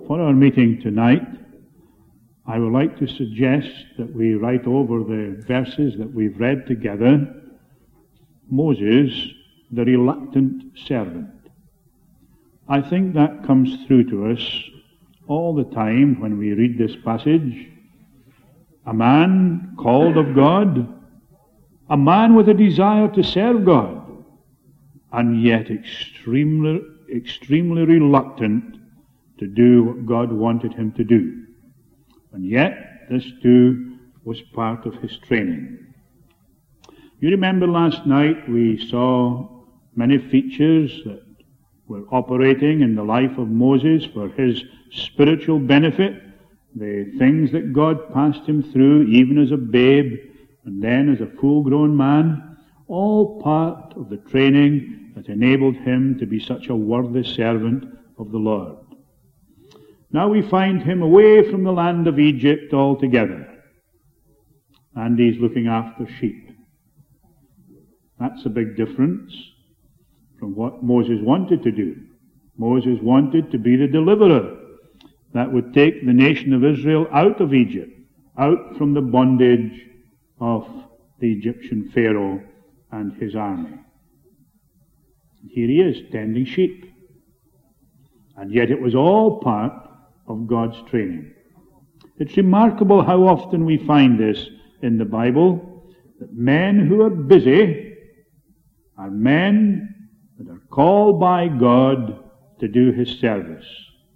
For our meeting tonight, I would like to suggest that we write over the verses that we've read together, Moses, the reluctant servant. I think that comes through to us all the time when we read this passage. A man called of God, a man with a desire to serve God, and yet extremely reluctant to do what God wanted him to do. And yet, this too was part of his training. You remember last night we saw many features that were operating in the life of Moses for his spiritual benefit, the things that God passed him through even as a babe and then as a full-grown man, all part of the training that enabled him to be such a worthy servant of the Lord. Now we find him away from the land of Egypt altogether, and he's looking after sheep. That's a big difference from what Moses wanted to do. Moses wanted to be the deliverer that would take the nation of Israel out of Egypt, out from the bondage of the Egyptian Pharaoh and his army. Here he is, tending sheep. And yet it was all part of God's training. It's remarkable how often we find this in the Bible, that men who are busy are men that are called by God to do his service.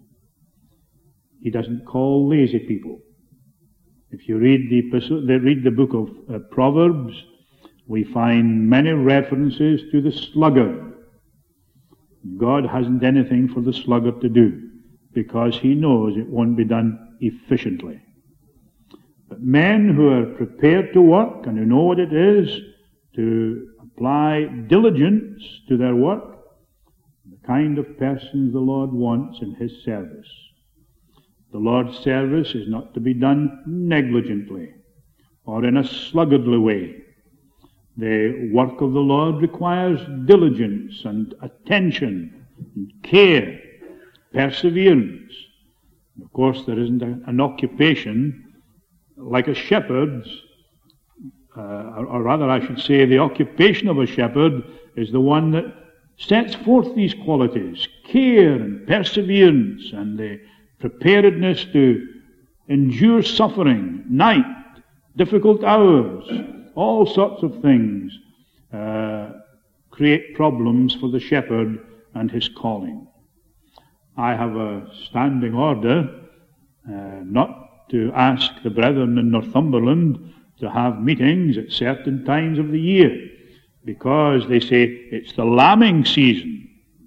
He doesn't call lazy people. If you read the book of Proverbs, we find many references to the sluggard. God hasn't anything for the sluggard to do, because he knows it won't be done efficiently. But men who are prepared to work and who know what it is to apply diligence to their work, the kind of persons the Lord wants in his service. The Lord's service is not to be done negligently or in a sluggardly way. The work of the Lord requires diligence and attention and care, perseverance. Of course, there isn't an occupation like a shepherd's, or rather I should say the occupation of a shepherd is the one that sets forth these qualities, care and perseverance and the preparedness to endure suffering, night, difficult hours, all sorts of things create problems for the shepherd and his calling. I have a standing order not to ask the brethren in Northumberland to have meetings at certain times of the year, because they say it's the lambing season.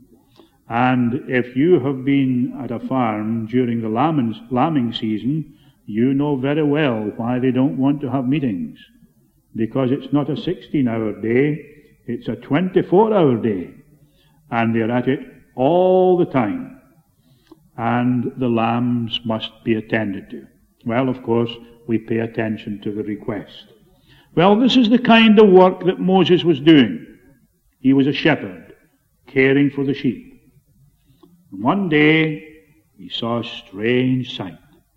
And if you have been at a farm during the lambing season, you know very well why they don't want to have meetings. Because it's not a 16-hour day, it's a 24-hour day. And they're at it all the time. And the lambs must be attended to. Well, of course, we pay attention to the request. Well, this is the kind of work that Moses was doing. He was a shepherd, caring for the sheep. And one day, he saw a strange sight.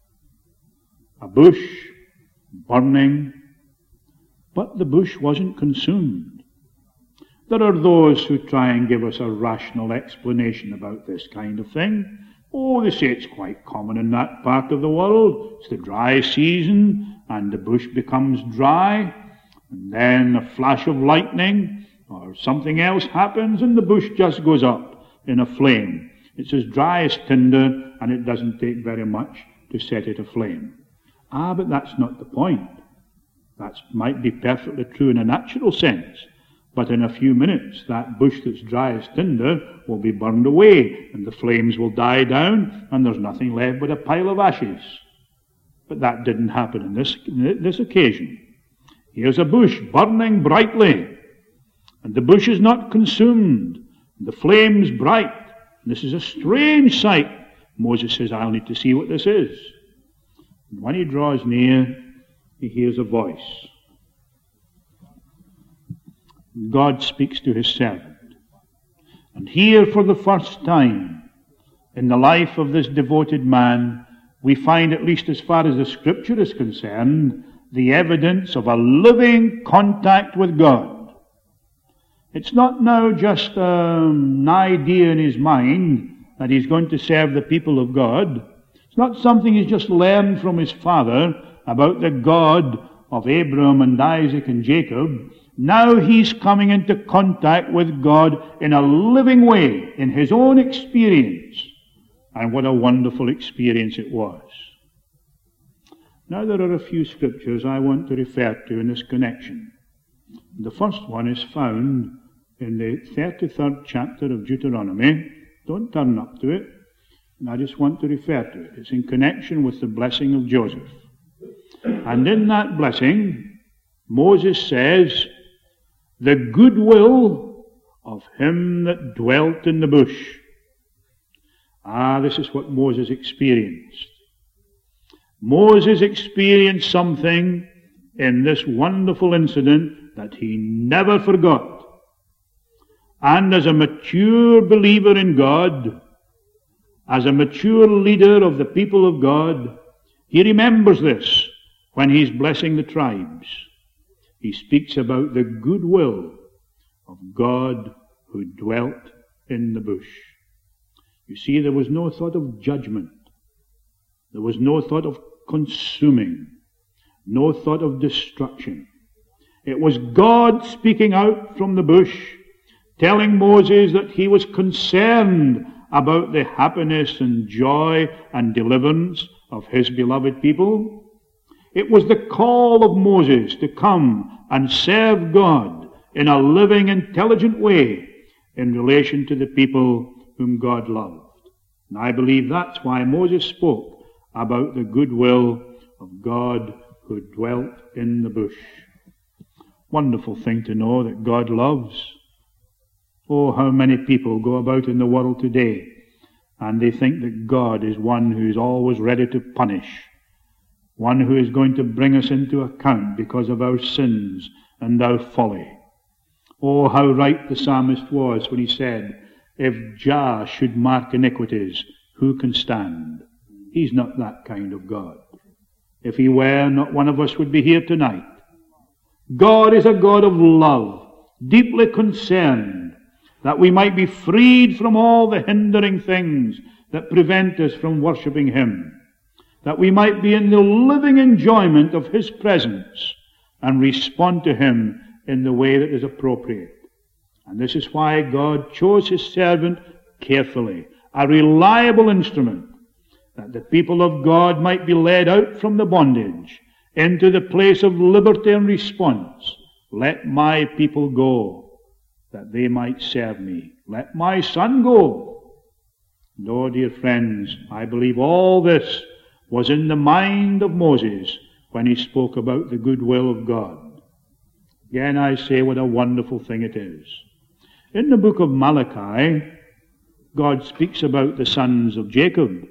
A bush burning, but the bush wasn't consumed. There are those who try and give us a rational explanation about this kind of thing. Oh, they say it's quite common in that part of the world. It's the dry season, and the bush becomes dry, and then a flash of lightning or something else happens, and the bush just goes up in a flame. It's as dry as tinder, and it doesn't take very much to set it aflame. But that's not the point. That might be perfectly true in a natural sense, but in a few minutes that bush that's dry as tinder will be burned away, and the flames will die down, and there's nothing left but a pile of ashes. But that didn't happen in this occasion. Here's a bush burning brightly, and the bush is not consumed, and the flame's bright. This is a strange sight. Moses says, I'll need to see what this is. And when he draws near, he hears a voice. God speaks to his servant. And here for the first time in the life of this devoted man, we find, at least as far as the Scripture is concerned, the evidence of a living contact with God. It's not now just an idea in his mind that he's going to serve the people of God. It's not something he's just learned from his father about the God of Abraham and Isaac and Jacob. Now he's coming into contact with God in a living way, in his own experience. And what a wonderful experience it was. Now there are a few scriptures I want to refer to in this connection. The first one is found in the 33rd chapter of Deuteronomy. Don't turn up to it. I just want to refer to it. It's in connection with the blessing of Joseph. And in that blessing, Moses says, "The goodwill of him that dwelt in the bush." This is what Moses experienced. Moses experienced something in this wonderful incident that he never forgot. And as a mature believer in God, as a mature leader of the people of God, he remembers this when he's blessing the tribes. He speaks about the goodwill of God who dwelt in the bush. You see, there was no thought of judgment. There was no thought of consuming, no thought of destruction. It was God speaking out from the bush, telling Moses that he was concerned about the happiness and joy and deliverance of his beloved people. It was the call of Moses to come and serve God in a living, intelligent way in relation to the people whom God loved. And I believe that's why Moses spoke about the goodwill of God who dwelt in the bush. Wonderful thing to know that God loves. Oh, how many people go about in the world today and they think that God is one who is always ready to punish, one who is going to bring us into account because of our sins and our folly. Oh, how right the psalmist was when he said, "If Jah should mark iniquities, who can stand?" He's not that kind of God. If he were, not one of us would be here tonight. God is a God of love, deeply concerned that we might be freed from all the hindering things that prevent us from worshipping him, that we might be in the living enjoyment of his presence and respond to him in the way that is appropriate. And this is why God chose his servant carefully, a reliable instrument, that the people of God might be led out from the bondage into the place of liberty and response. Let my people go, that they might serve me. Let my son go. And oh, dear friends, I believe all this was in the mind of Moses when he spoke about the goodwill of God. Again, I say what a wonderful thing it is. In the book of Malachi, God speaks about the sons of Jacob.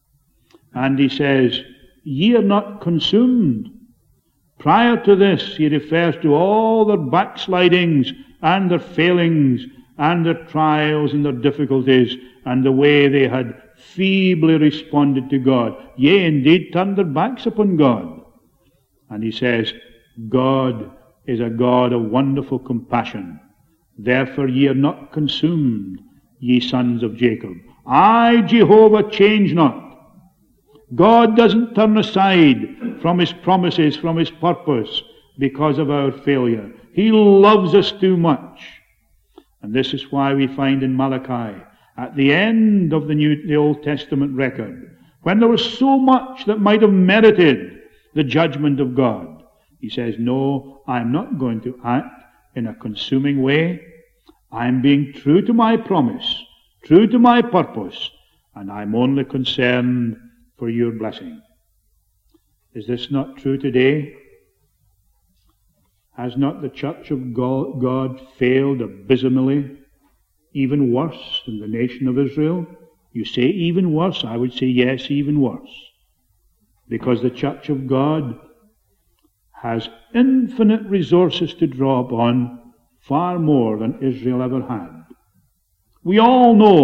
And he says, "Ye are not consumed." Prior to this, he refers to all their backslidings and their failings and their trials and their difficulties and the way they had feebly responded to God. Yea, indeed, turned their backs upon God. And he says, God is a God of wonderful compassion. Therefore ye are not consumed, ye sons of Jacob. I, Jehovah, change not. God doesn't turn aside from his promises, from his purpose, because of our failure. He loves us too much. And this is why we find in Malachi, at the end of the Old Testament record, when there was so much that might have merited the judgment of God, he says, no, I'm not going to act in a consuming way. I'm being true to my promise, true to my purpose, and I'm only concerned for your blessing. Is this not true today? Has not the church of God failed abysmally, even worse than the nation of Israel? You say even worse, I would say yes, even worse. Because the church of God has infinite resources to draw upon, far more than Israel ever had. We all know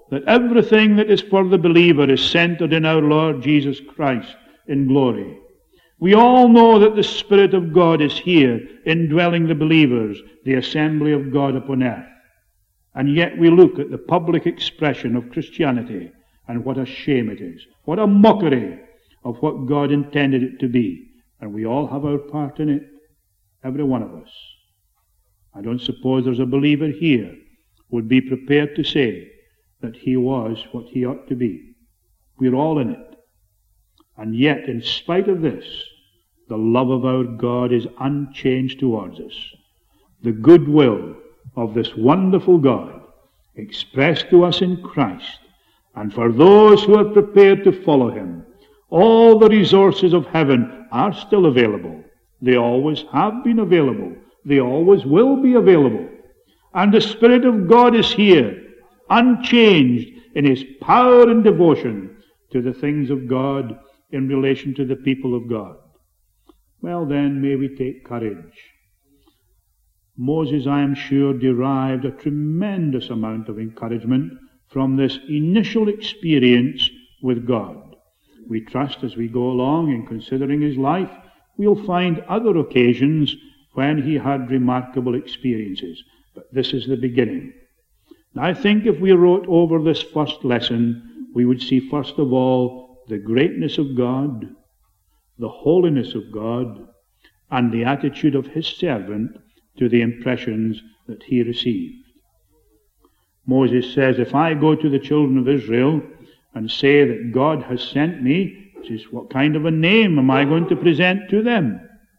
that everything that is for the believer is centered in our Lord Jesus Christ in glory. We all know that the Spirit of God is here, indwelling the believers, the assembly of God upon earth. And yet we look at the public expression of Christianity, and what a shame it is. What a mockery of what God intended it to be. And we all have our part in it, every one of us. I don't suppose there's a believer here who would be prepared to say that he was what he ought to be. We're all in it. And yet, in spite of this, the love of our God is unchanged towards us. The goodwill of this wonderful God expressed to us in Christ, and for those who are prepared to follow him, all the resources of heaven are still available. They always have been available. They always will be available. And the Spirit of God is here, unchanged in his power and devotion to the things of God in relation to the people of God. Well then, may we take courage. Moses, I am sure, derived a tremendous amount of encouragement from this initial experience with God. We trust as we go along in considering his life, we'll find other occasions when he had remarkable experiences. But this is the beginning. I think if we wrote over this first lesson, we would see first of all the greatness of God, the holiness of God, and the attitude of his servant to the impressions that he received. Moses says, if I go to the children of Israel and say that God has sent me, what kind of a name am I going to present to them?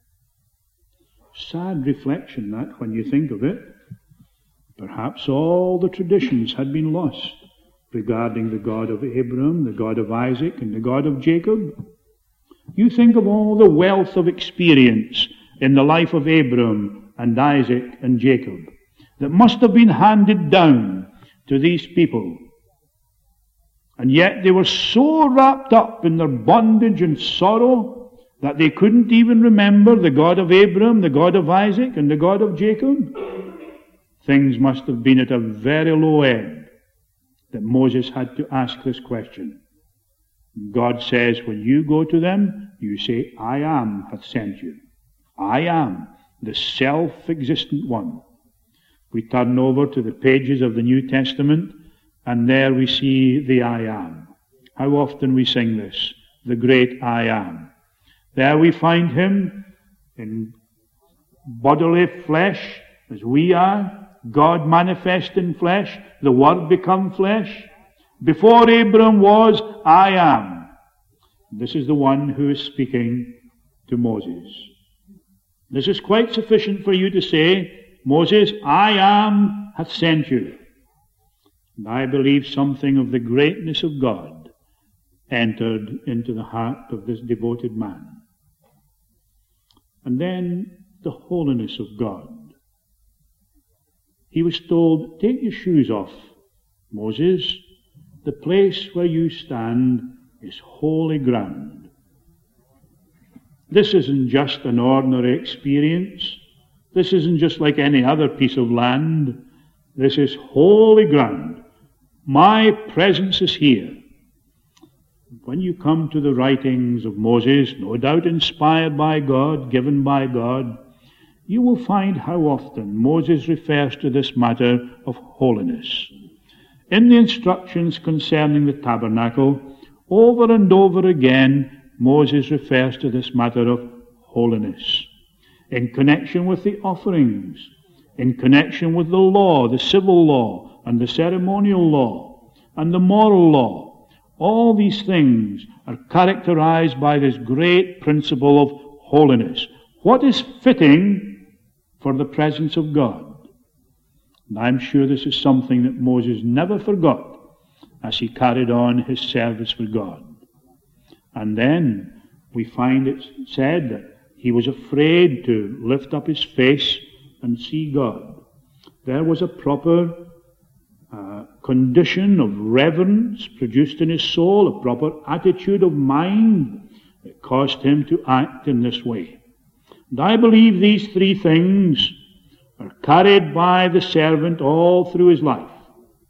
Sad reflection, that, when you think of it. Perhaps all the traditions had been lost regarding the God of Abraham, the God of Isaac, and the God of Jacob. You think of all the wealth of experience in the life of Abraham and Isaac and Jacob that must have been handed down to these people. And yet they were so wrapped up in their bondage and sorrow that they couldn't even remember the God of Abraham, the God of Isaac, and the God of Jacob. Things must have been at a very low ebb that Moses had to ask this question. God says, when you go to them, you say, I am hath sent you. I am the self-existent one. We turn over to the pages of the New Testament, and there we see the I am. How often we sing this, the great I am. There we find him in bodily flesh, as we are, God manifest in flesh, the Word become flesh. Before Abraham was, I am. This is the one who is speaking to Moses. This is quite sufficient for you to say, Moses, I am hath sent you. And I believe something of the greatness of God entered into the heart of this devoted man. And then the holiness of God. He was told, take your shoes off, Moses. The place where you stand is holy ground. This isn't just an ordinary experience. This isn't just like any other piece of land. This is holy ground. My presence is here. When you come to the writings of Moses, no doubt inspired by God, given by God, you will find how often Moses refers to this matter of holiness. In the instructions concerning the tabernacle, over and over again, Moses refers to this matter of holiness. In connection with the offerings, in connection with the law, the civil law, and the ceremonial law, and the moral law, all these things are characterized by this great principle of holiness. What is fitting for the presence of God? And I'm sure this is something that Moses never forgot as he carried on his service for God. And then we find it said that he was afraid to lift up his face and see God. There was a proper condition of reverence produced in his soul, a proper attitude of mind that caused him to act in this way. And I believe these three things are carried by the servant all through his life.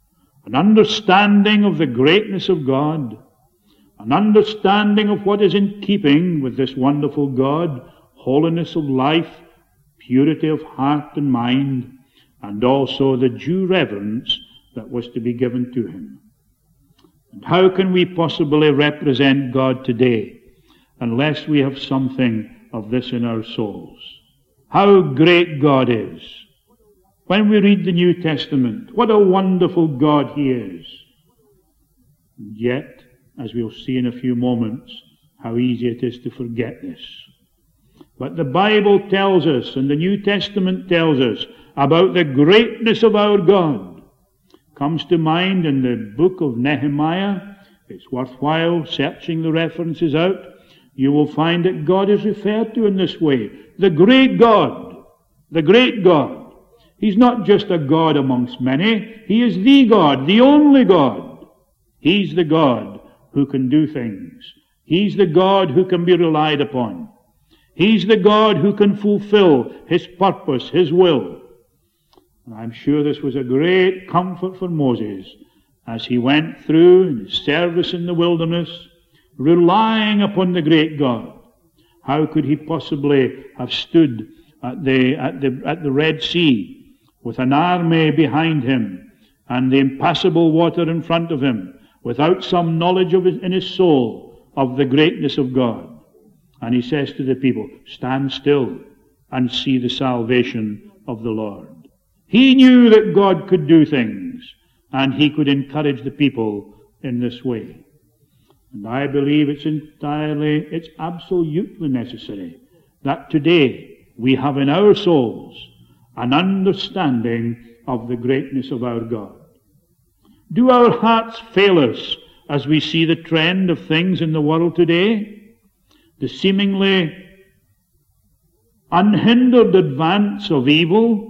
an understanding of the greatness of God, an understanding of what is in keeping with this wonderful God, holiness of life, purity of heart and mind, and also the due reverence that was to be given to him. And how can we possibly represent God today unless we have something of this in our souls? How great God is. When we read the New Testament, what a wonderful God he is. And yet, as we'll see in a few moments, how easy it is to forget this. But the Bible tells us, and the New Testament tells us, about the greatness of our God. Comes to mind in the book of Nehemiah. It's worthwhile searching the references out. You will find that God is referred to in this way. The great God. The great God. He's not just a God amongst many. He is the God, the only God. He's the God who can do things. He's the God who can be relied upon. He's the God who can fulfill his purpose, his will. And I'm sure this was a great comfort for Moses as he went through his service in the wilderness, relying upon the great God. How could he possibly have stood at the Red Sea with an army behind him and the impassable water in front of him without some knowledge in his soul of the greatness of God? And he says to the people, stand still and see the salvation of the Lord. He knew that God could do things, and he could encourage the people in this way. And I believe it's absolutely necessary that today we have in our souls an understanding of the greatness of our God. Do our hearts fail us as we see the trend of things in the world today? The seemingly unhindered advance of evil,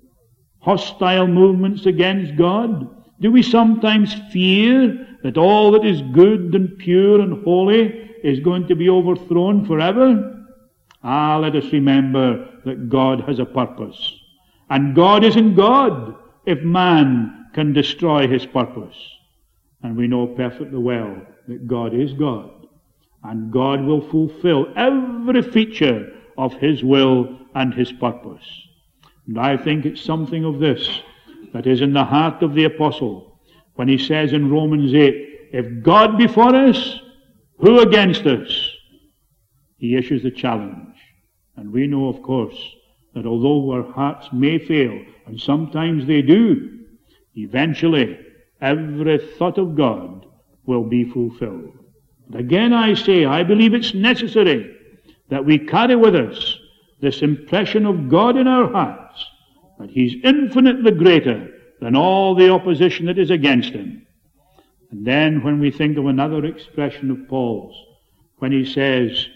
hostile movements against God? Do we sometimes fear that all that is good and pure and holy is going to be overthrown forever? Let us remember that God has a purpose. And God isn't God if man can destroy his purpose. And we know perfectly well that God is God. And God will fulfill every feature of his will and his purpose. And I think it's something of this that is in the heart of the apostle when he says in Romans 8, if God be for us, who against us? He issues the challenge. And we know, of course, that although our hearts may fail, and sometimes they do, eventually every thought of God will be fulfilled. But again I say, I believe it's necessary that we carry with us this impression of God in our hearts, that he's infinitely greater than all the opposition that is against him. And then when we think of another expression of Paul's, when he says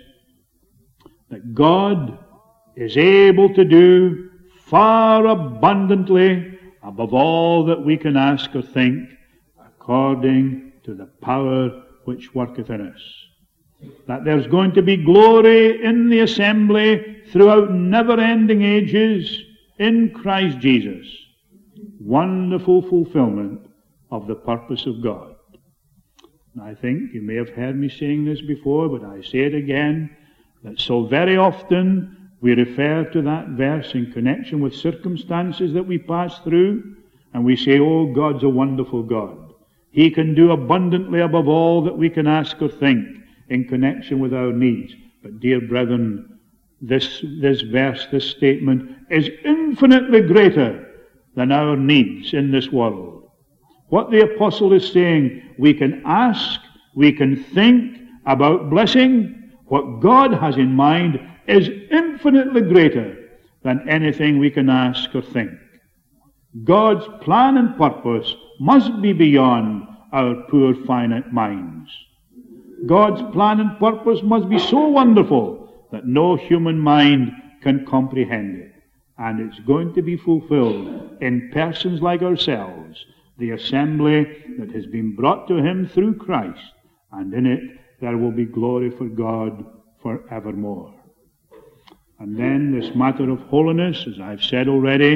that God is able to do far abundantly above all that we can ask or think, according to the power which worketh in us. That there's going to be glory in the assembly throughout never-ending ages in Christ Jesus. Wonderful fulfillment of the purpose of God. And I think you may have heard me saying this before, but I say it again, that so very often we refer to that verse in connection with circumstances that we pass through, and we say, oh, God's a wonderful God. He can do abundantly above all that we can ask or think in connection with our needs. But dear brethren, this verse, this statement, is infinitely greater than our needs in this world. What the apostle is saying, we can ask, we can think about blessing. What God has in mind is infinitely greater than anything we can ask or think. God's plan and purpose must be beyond our poor finite minds. God's plan and purpose must be so wonderful that no human mind can comprehend it. And it's going to be fulfilled in persons like ourselves, the assembly that has been brought to him through Christ, and in it there will be glory for God forevermore. And then this matter of holiness, as I've said already,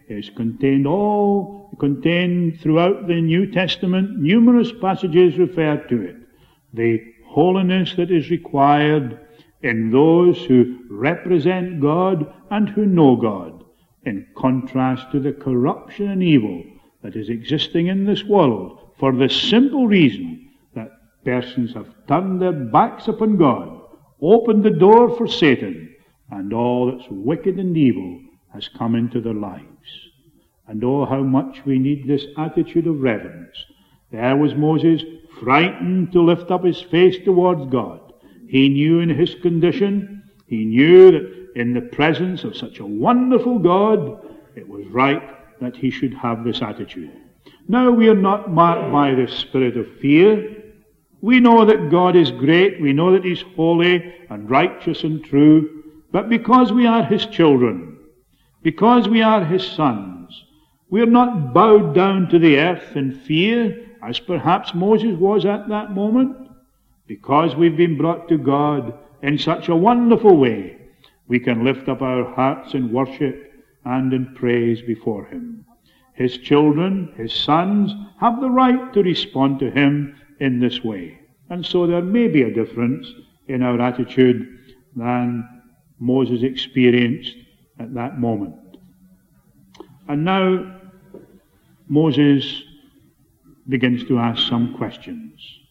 is contained throughout the New Testament. Numerous passages refer to it. The holiness that is required in those who represent God and who know God, in contrast to the corruption and evil that is existing in this world, for the simple reason that persons have turned their backs upon God, opened the door for Satan, and all that's wicked and evil has come into their lives. And oh, how much we need this attitude of reverence. There was Moses, frightened to lift up his face towards God. He knew in his condition, he knew that in the presence of such a wonderful God, it was right that he should have this attitude. Now, we are not marked by this spirit of fear. We know that God is great. We know that he's holy and righteous and true. But because we are his children, because we are his sons, we are not bowed down to the earth in fear, as perhaps Moses was at that moment. Because we've been brought to God in such a wonderful way, we can lift up our hearts in worship and in praise before him. His children, his sons, have the right to respond to him in this way. And so there may be a difference in our attitude than Moses experienced at that moment. And now Moses begins to ask some questions.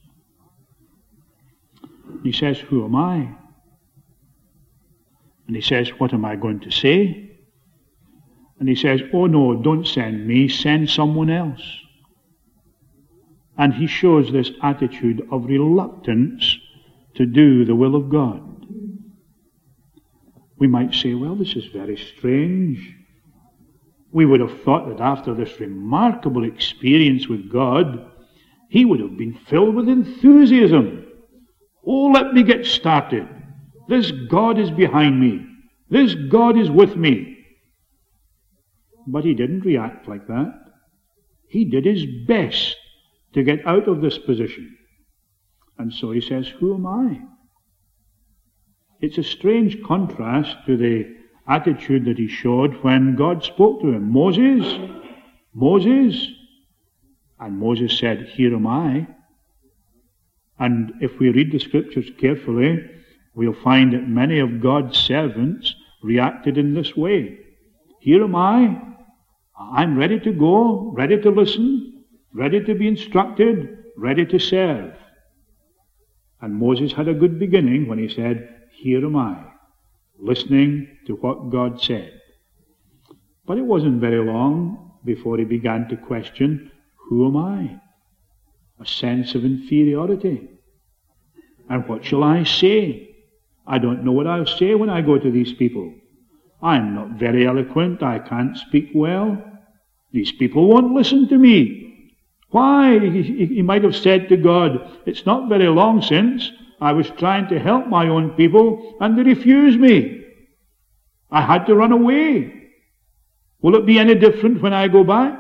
He says, who am I? And he says, what am I going to say? And he says, oh no, don't send me, send someone else. And he shows this attitude of reluctance to do the will of God. We might say, well, this is very strange. We would have thought that after this remarkable experience with God, he would have been filled with enthusiasm. Oh, let me get started. This God is behind me. This God is with me. But he didn't react like that. He did his best to get out of this position. And so he says, who am I? It's a strange contrast to the attitude that he showed when God spoke to him. Moses, Moses. And Moses said, here am I. And if we read the scriptures carefully, we'll find that many of God's servants reacted in this way. Here am I. I'm ready to go, ready to listen, ready to be instructed, ready to serve. And Moses had a good beginning when he said, here am I, listening to what God said. But it wasn't very long before he began to question, who am I? A sense of inferiority. And what shall I say? I don't know what I'll say when I go to these people. I'm not very eloquent. I can't speak well. These people won't listen to me. Why? He might have said to God, it's not very long since I was trying to help my own people and they refused me. I had to run away. Will it be any different when I go back?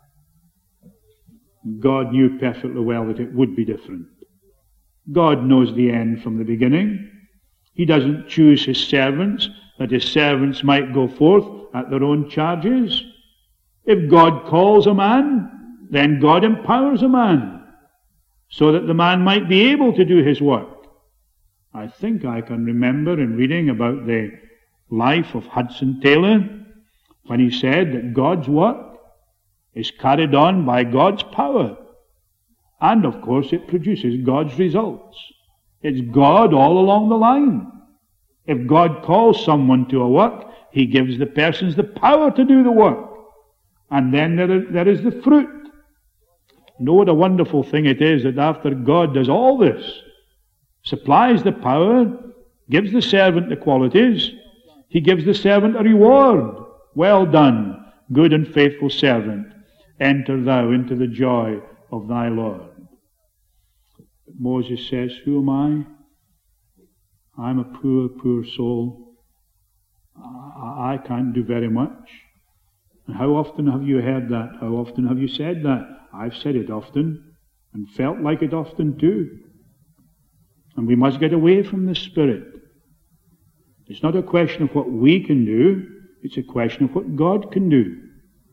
God knew perfectly well that it would be different. God knows the end from the beginning. He doesn't choose his servants that his servants might go forth at their own charges. If God calls a man, then God empowers a man so that the man might be able to do his work. I think I can remember in reading about the life of Hudson Taylor when he said that God's work is carried on by God's power. And of course it produces God's results. It's God all along the line. If God calls someone to a work, he gives the persons the power to do the work. And then there is the fruit. Know what a wonderful thing it is that after God does all this, supplies the power, gives the servant the qualities, he gives the servant a reward. Well done, good and faithful servant. Enter thou into the joy of thy Lord. But Moses says, who am I? I'm a poor, poor soul. I can't do very much. And how often have you heard that? How often have you said that? I've said it often and felt like it often too. And we must get away from this spirit. It's not a question of what we can do. It's a question of what God can do.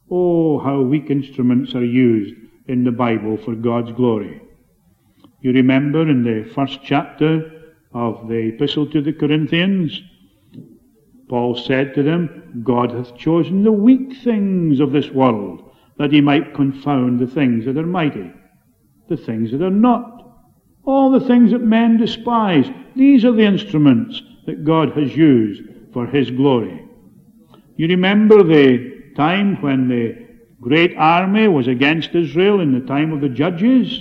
Oh, how weak instruments are used in the Bible for God's glory. You remember in the first chapter of the Epistle to the Corinthians, Paul said to them, God hath chosen the weak things of this world, that he might confound the things that are mighty, the things that are not. All the things that men despise, these are the instruments that God has used for his glory. You remember the time when the great army was against Israel in the time of the judges,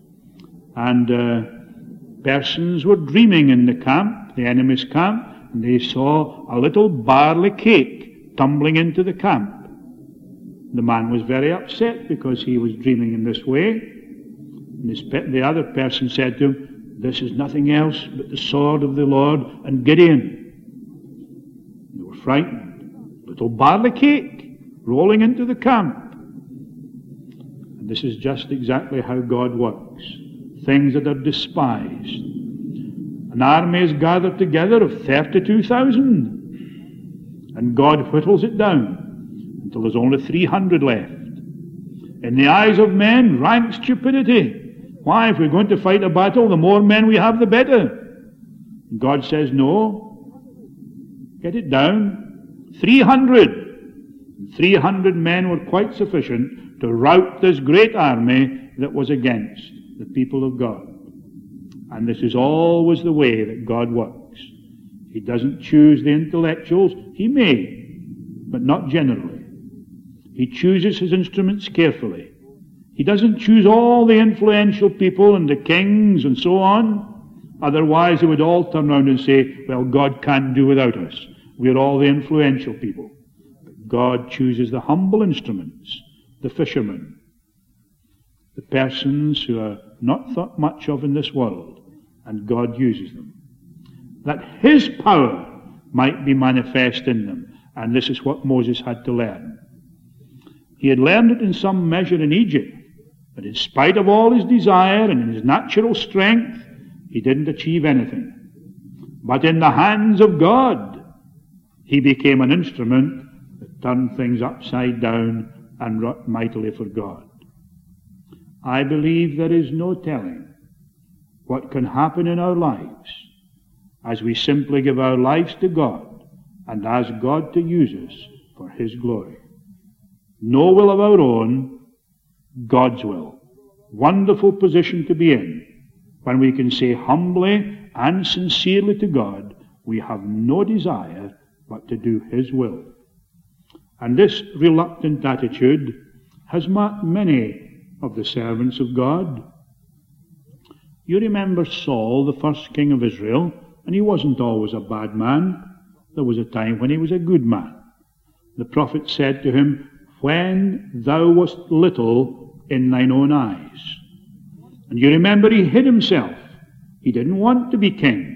and persons were dreaming in the camp, the enemy's camp, and they saw a little barley cake tumbling into the camp. The man was very upset because he was dreaming in this way. And the other person said to him, this is nothing else but the sword of the Lord and Gideon. They were frightened. Little barley cake rolling into the camp. And this is just exactly how God works. Things that are despised. An army is gathered together of 32,000, and God whittles it down until there's only 300 left. In the eyes of men, rank stupidity. Why, if we're going to fight a battle, the more men we have, the better. And God says, no, get it down. 300. 300 men were quite sufficient to rout this great army that was against the people of God. And this is always the way that God works. He doesn't choose the intellectuals. He may, but not generally. He chooses his instruments carefully. He doesn't choose all the influential people and the kings and so on. Otherwise, they would all turn around and say, well, God can't do without us. We're all the influential people. But God chooses the humble instruments, the fishermen, the persons who are not thought much of in this world, and God uses them, that his power might be manifest in them. And this is what Moses had to learn. He had learned it in some measure in Egypt, but in spite of all his desire and his natural strength, he didn't achieve anything. But in the hands of God, he became an instrument that turned things upside down and wrought mightily for God. I believe there is no telling what can happen in our lives as we simply give our lives to God and ask God to use us for his glory. No will of our own, God's will. Wonderful position to be in when we can say humbly and sincerely to God, we have no desire but to do his will. And this reluctant attitude has marked many of the servants of God. You remember Saul, the first king of Israel, and he wasn't always a bad man. There was a time when he was a good man. The prophet said to him, when thou wast little in thine own eyes. And you remember he hid himself. He didn't want to be king.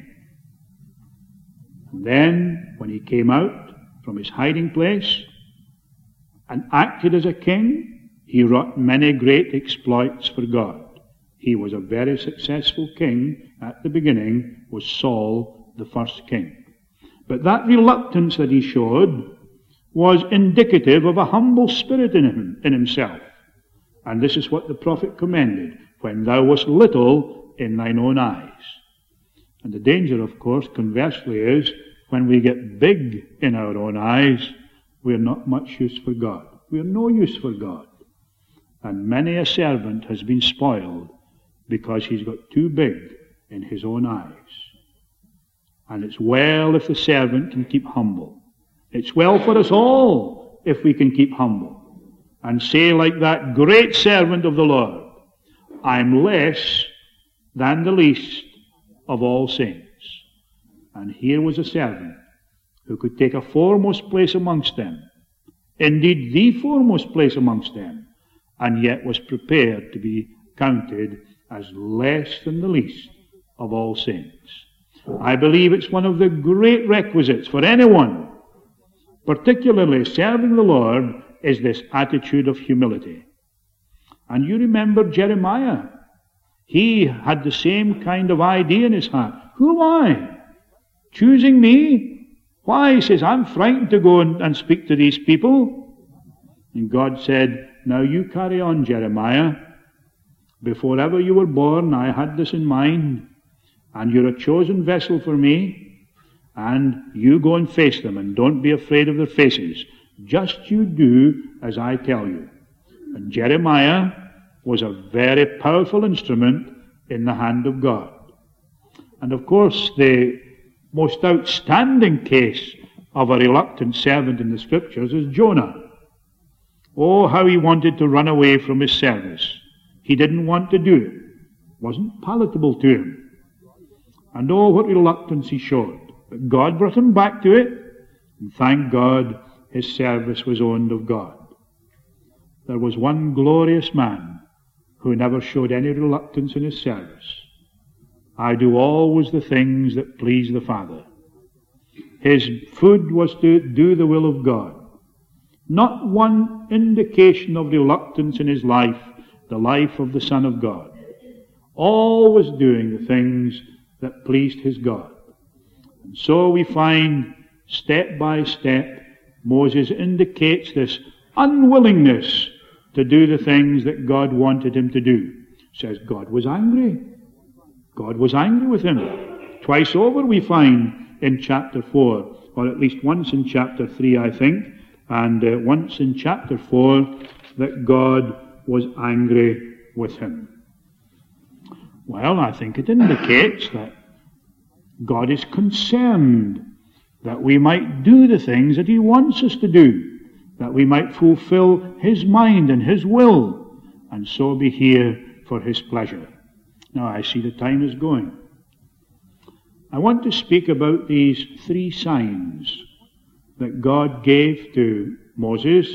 And then, when he came out from his hiding place and acted as a king, he wrought many great exploits for God. He was a very successful king at the beginning, was Saul, the first king. But that reluctance that he showed was indicative of a humble spirit in himself. And this is what the prophet commended, when thou wast little in thine own eyes. And the danger, of course, conversely is, when we get big in our own eyes, we're not much use for God. We're no use for God. And many a servant has been spoiled because he's got too big in his own eyes. And it's well if the servant can keep humble. It's well for us all if we can keep humble and say like that great servant of the Lord, I'm less than the least of all saints. And here was a servant who could take a foremost place amongst them, indeed the foremost place amongst them, and yet was prepared to be counted as less than the least of all saints. I believe it's one of the great requisites for anyone, particularly serving the Lord, is this attitude of humility. And you remember Jeremiah. He had the same kind of idea in his heart. Who am I? Choosing me? Why? He says, I'm frightened to go and speak to these people. And God said, now you carry on, Jeremiah. Before ever you were born, I had this in mind, and you're a chosen vessel for me, and you go and face them, and don't be afraid of their faces. Just you do as I tell you. And Jeremiah was a very powerful instrument in the hand of God. And of course, the most outstanding case of a reluctant servant in the Scriptures is Jonah. Oh, how he wanted to run away from his service. He didn't want to do it. It wasn't palatable to him. And oh, what reluctance he showed. But God brought him back to it, and thank God his service was owned of God. There was one glorious man who never showed any reluctance in his service. I do always the things that please the Father. His food was to do the will of God. Not one indication of reluctance in his life, the life of the Son of God. Always doing the things that pleased his God. And so we find, step by step, Moses indicates this unwillingness to do the things that God wanted him to do. Says God was angry. God was angry with him. Twice over we find in chapter 4, or at least once in chapter 3, I think, and once in chapter 4, that God was angry with him. Well, I think it indicates that God is concerned that we might do the things that he wants us to do, that we might fulfill his mind and his will, and so be here for his pleasure. Now, I see the time is going. I want to speak about these 3 signs that God gave to Moses.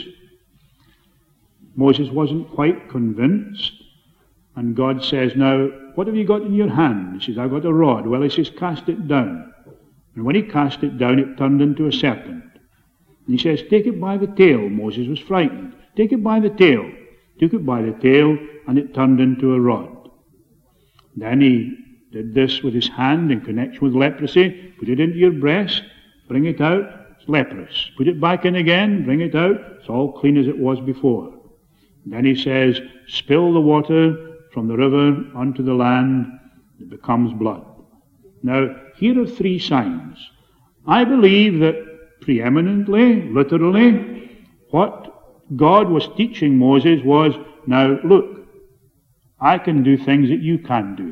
Moses wasn't quite convinced, and God says, now, what have you got in your hand? He says, I've got a rod. Well, he says, cast it down. And when he cast it down, it turned into a serpent. And he says, take it by the tail. Moses was frightened. Take it by the tail. Took it by the tail, and it turned into a rod. Then he did this with his hand in connection with leprosy. Put it into your breast, bring it out, it's leprous. Put it back in again, bring it out, it's all clean as it was before. And then he says, spill the water from the river onto the land, it becomes blood. Now, here are 3 signs. I believe that preeminently, literally, what God was teaching Moses was, now look, I can do things that you can't do.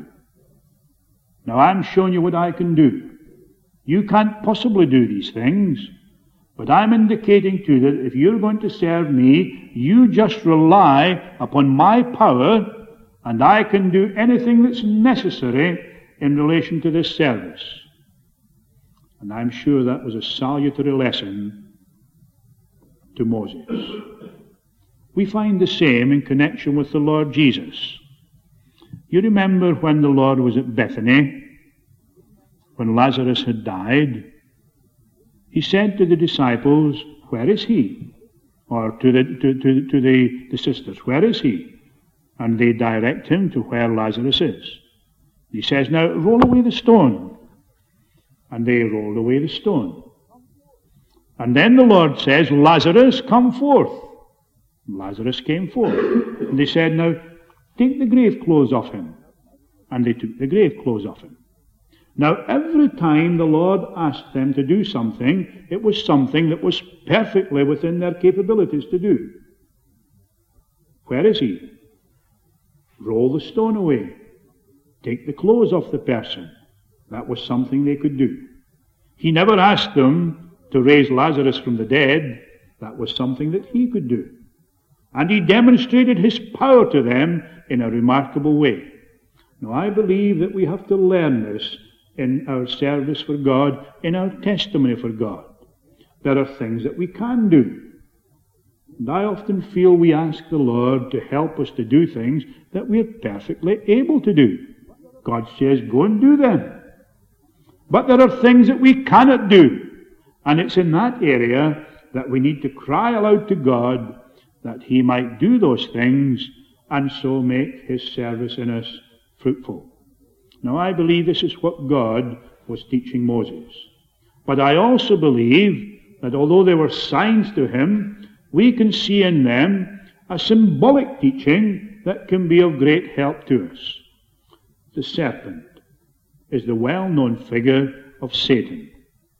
Now I'm showing you what I can do. You can't possibly do these things, but I'm indicating to you that if you're going to serve me, you just rely upon my power, and I can do anything that's necessary in relation to this service. And I'm sure that was a salutary lesson to Moses. We find the same in connection with the Lord Jesus. You remember when the Lord was at Bethany, when Lazarus had died, he said to the disciples, where is he? Or to the sisters, where is he? And they direct him to where Lazarus is. He says, now roll away the stone. And they rolled away the stone. And then the Lord says, Lazarus, come forth. And Lazarus came forth. And they said, now take the grave clothes off him. And they took the grave clothes off him. Now every time the Lord asked them to do something, it was something that was perfectly within their capabilities to do. Where is he? Roll the stone away. Take the clothes off the person. That was something they could do. He never asked them to raise Lazarus from the dead. That was something that he could do. And he demonstrated his power to them in a remarkable way. Now, I believe that we have to learn this in our service for God, in our testimony for God. There are things that we can do. And I often feel we ask the Lord to help us to do things that we're perfectly able to do. God says, go and do them. But there are things that we cannot do. And it's in that area that we need to cry aloud to God that he might do those things and so make his service in us fruitful. Now, I believe this is what God was teaching Moses. But I also believe that although there were signs to him, we can see in them a symbolic teaching that can be of great help to us. The serpent is the well-known figure of Satan.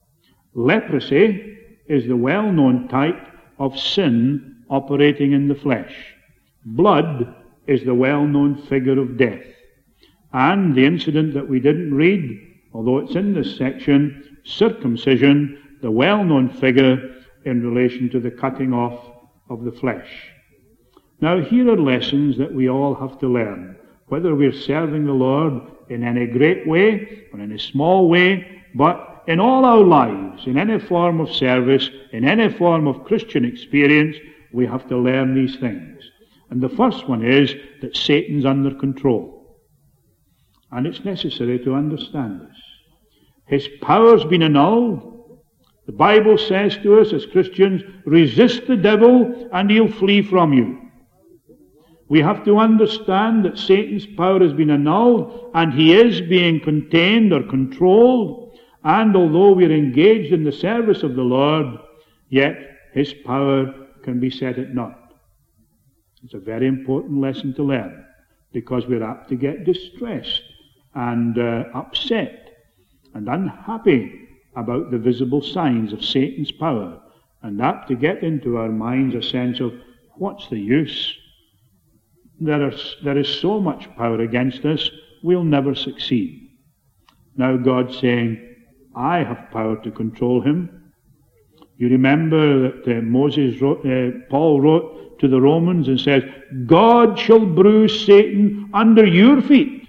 Leprosy is the well-known type of sin operating in the flesh. Blood is the well-known figure of death. And the incident that we didn't read, although it's in this section, circumcision, the well-known figure in relation to the cutting off of the flesh. Now, here are lessons that we all have to learn, whether we're serving the Lord in any great way or in a small way, but in all our lives, in any form of service, in any form of Christian experience, we have to learn these things. And the first one is that Satan's under control. And it's necessary to understand this. His power's been annulled. The Bible says to us as Christians, resist the devil and he'll flee from you. We have to understand that Satan's power has been annulled and he is being contained or controlled. And although we're engaged in the service of the Lord, yet his power can be set at naught. It's a very important lesson to learn, because we're apt to get distressed and upset and unhappy about the visible signs of Satan's power, and apt to get into our minds a sense of, what's the use? There is so much power against us, we'll never succeed. Now God's saying, I have power to control him. You remember that Paul wrote to the Romans and says, God shall bruise Satan under your feet.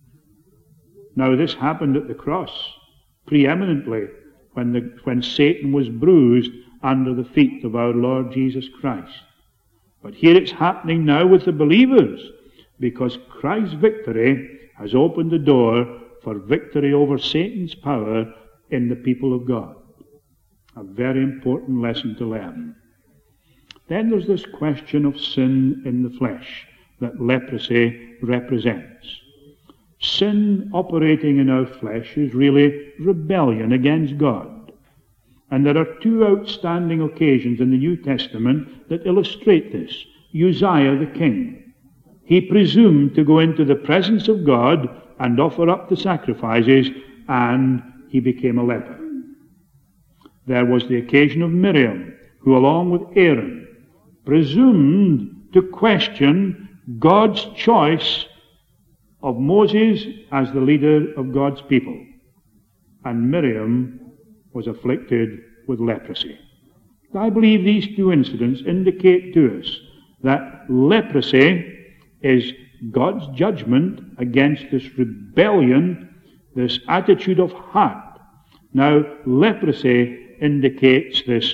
Now this happened at the cross, preeminently, when Satan was bruised under the feet of our Lord Jesus Christ. But here it's happening now with the believers, because Christ's victory has opened the door for victory over Satan's power in the people of God. A very important lesson to learn. Then there's this question of sin in the flesh that leprosy represents. Sin operating in our flesh is really rebellion against God. And there are two outstanding occasions in the New Testament that illustrate this. Uzziah the king. He presumed to go into the presence of God and offer up the sacrifices, and he became a leper. There was the occasion of Miriam, who along with Aaron presumed to question God's choice of Moses as the leader of God's people. And Miriam was afflicted with leprosy. I believe these two incidents indicate to us that leprosy is God's judgment against this rebellion, this attitude of heart. Now, leprosy indicates this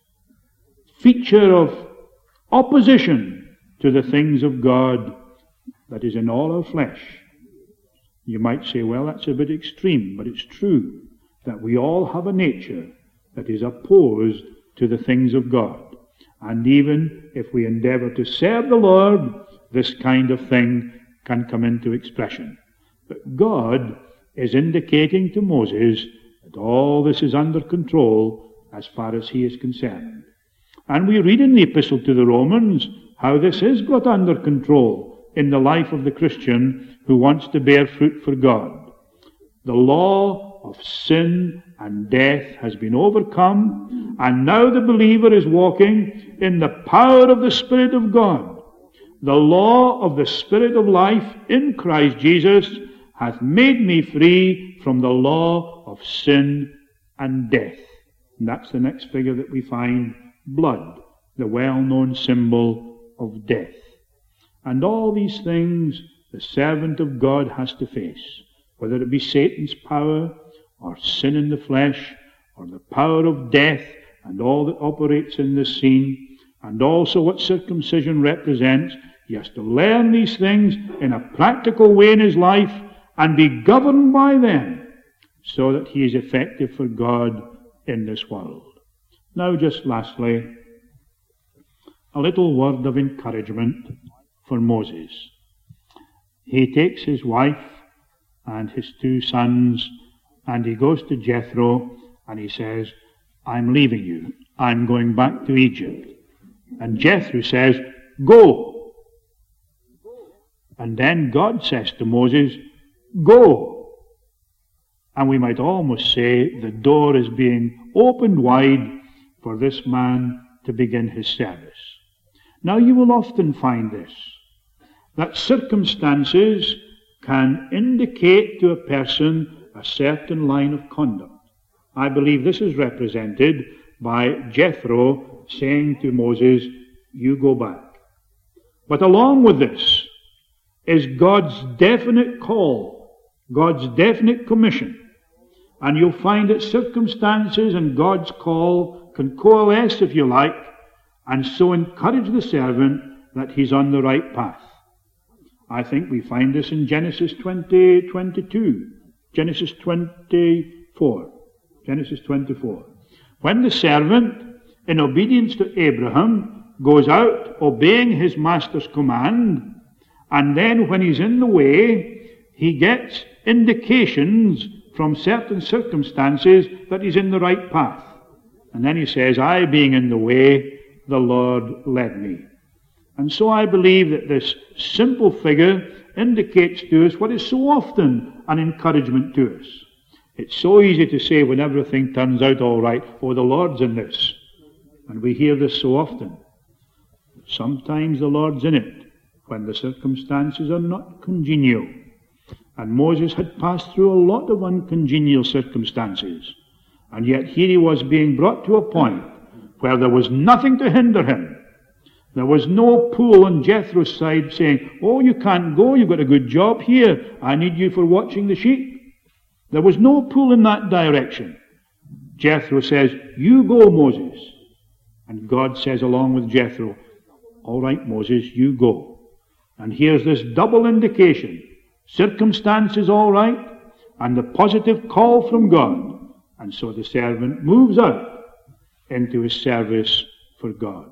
feature of opposition to the things of God that is in all our flesh. You might say, well, that's a bit extreme, but it's true that we all have a nature that is opposed to the things of God. And even if we endeavor to serve the Lord, this kind of thing can come into expression. But God is indicating to Moses that all this is under control as far as he is concerned. And we read in the Epistle to the Romans how this is got under control in the life of the Christian who wants to bear fruit for God. The law of sin and death has been overcome, and now the believer is walking in the power of the Spirit of God. The law of the Spirit of life in Christ Jesus hath made me free from the law of sin and death. And that's the next figure that we find, blood, the well-known symbol of death. And all these things the servant of God has to face, whether it be Satan's power, or sin in the flesh, or the power of death, and all that operates in this scene, and also what circumcision represents. He has to learn these things in a practical way in his life, and be governed by them, so that he is effective for God in this world. Now, just lastly, a little word of encouragement for Moses. He takes his wife and his 2 sons, and he goes to Jethro, and he says, I'm leaving you. I'm going back to Egypt. And Jethro says, go. And then God says to Moses, go. And we might almost say the door is being opened wide for this man to begin his service. Now you will often find this, that circumstances can indicate to a person a certain line of conduct. I believe this is represented by Jethro saying to Moses, you go back. But along with this is God's definite call, God's definite commission. And you'll find that circumstances and God's call can coalesce, if you like, and so encourage the servant that he's on the right path. I think we find this in Genesis 22, Genesis 24. When the servant, in obedience to Abraham, goes out obeying his master's command, and then when he's in the way, he gets indications from certain circumstances that he's in the right path. And then he says, I being in the way, the Lord led me. And so I believe that this simple figure indicates to us what is so often an encouragement to us. It's so easy to say when everything turns out all right, oh, the Lord's in this. And we hear this so often. Sometimes the Lord's in it when the circumstances are not congenial. And Moses had passed through a lot of uncongenial circumstances. And yet here he was being brought to a point where there was nothing to hinder him. There was no pull on Jethro's side saying, oh, you can't go, you've got a good job here, I need you for watching the sheep. There was no pull in that direction. Jethro says, you go, Moses. And God says along with Jethro, all right, Moses, you go. And here's this double indication. Circumstances all right, and the positive call from God. And so the servant moves out into his service for God.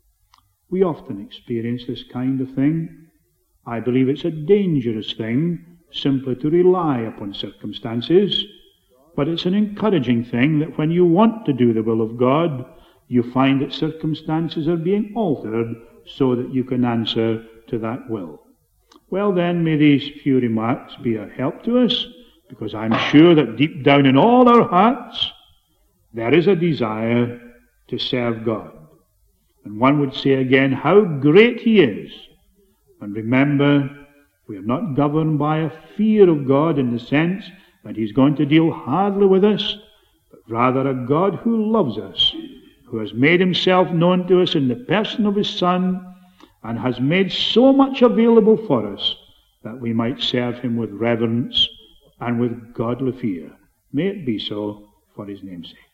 We often experience this kind of thing. I believe it's a dangerous thing simply to rely upon circumstances, but it's an encouraging thing that when you want to do the will of God, you find that circumstances are being altered so that you can answer to that will. Well then, may these few remarks be a help to us, because I'm sure that deep down in all our hearts, there is a desire to serve God. And one would say again, how great He is. And remember, we are not governed by a fear of God in the sense that He's going to deal hardly with us, but rather a God who loves us, who has made Himself known to us in the person of His Son, and has made so much available for us that we might serve Him with reverence and with godly fear. May it be so for His name's sake.